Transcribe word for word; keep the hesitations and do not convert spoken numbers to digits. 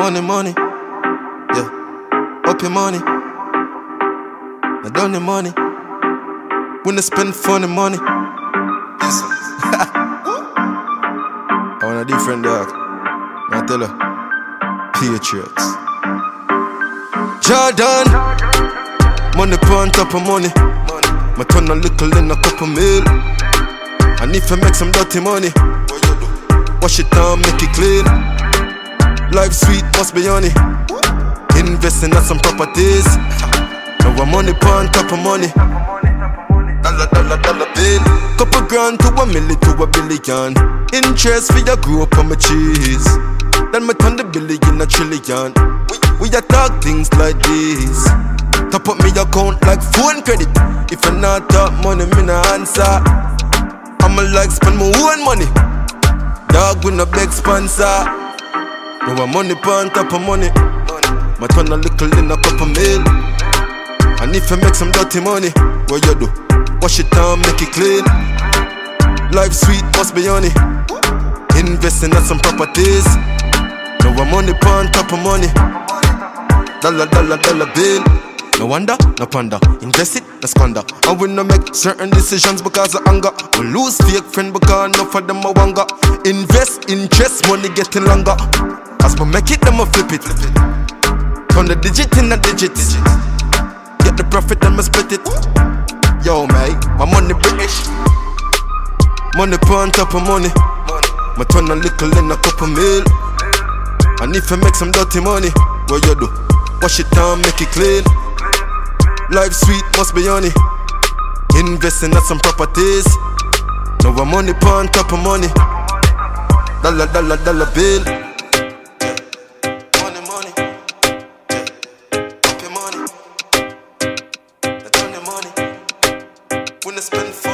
Money, money, yeah. Up your money. I done the money. When I spend funny money. Listen. I want a different dog. I tell her, Patriots. Jordan, money on top of money. My turn a little in a couple mil. And if I make some dirty money, wash it down, make it clean. Life sweet, must be honey. Investing in some properties. Now I'm money on top of money. Dollar, dollar, dollar bill. Couple grand to a milli to a billion. Interest for your grow up on my cheese. Then me turn the billion a trillion. We, we a talk things like this. Top up me account like phone credit. If I not talk money, me no answer. I'ma like spend my own money. Dog with no big sponsor. Now I'm money on top of money. My turn a little in a couple mil. And if I make some dirty money, what you do? Wash it down, make it clean. Life sweet, must be honey. Investing in some properties. Now I'm money on top of money. Dollar, dollar, dollar bill. No wonder, no ponder. Invest it, no squander. And we no make certain decisions because of anger. We lose fake friend because enough of them a wanga. Invest, interest, money getting longer. As we make it, them a flip it. Turn the digit in a digit. Get the profit, then we split it. Yo, mate, my money British. Money on top of money. My turn a little in a couple mil. And if I make some dirty money, what you do? Wash it down, make it clean. Life sweet, must be honey. Investing in some properties. Now I'm money on top of money. Dollar, dollar, dollar bill. Money, money. Up your money. I turn your money. When I spend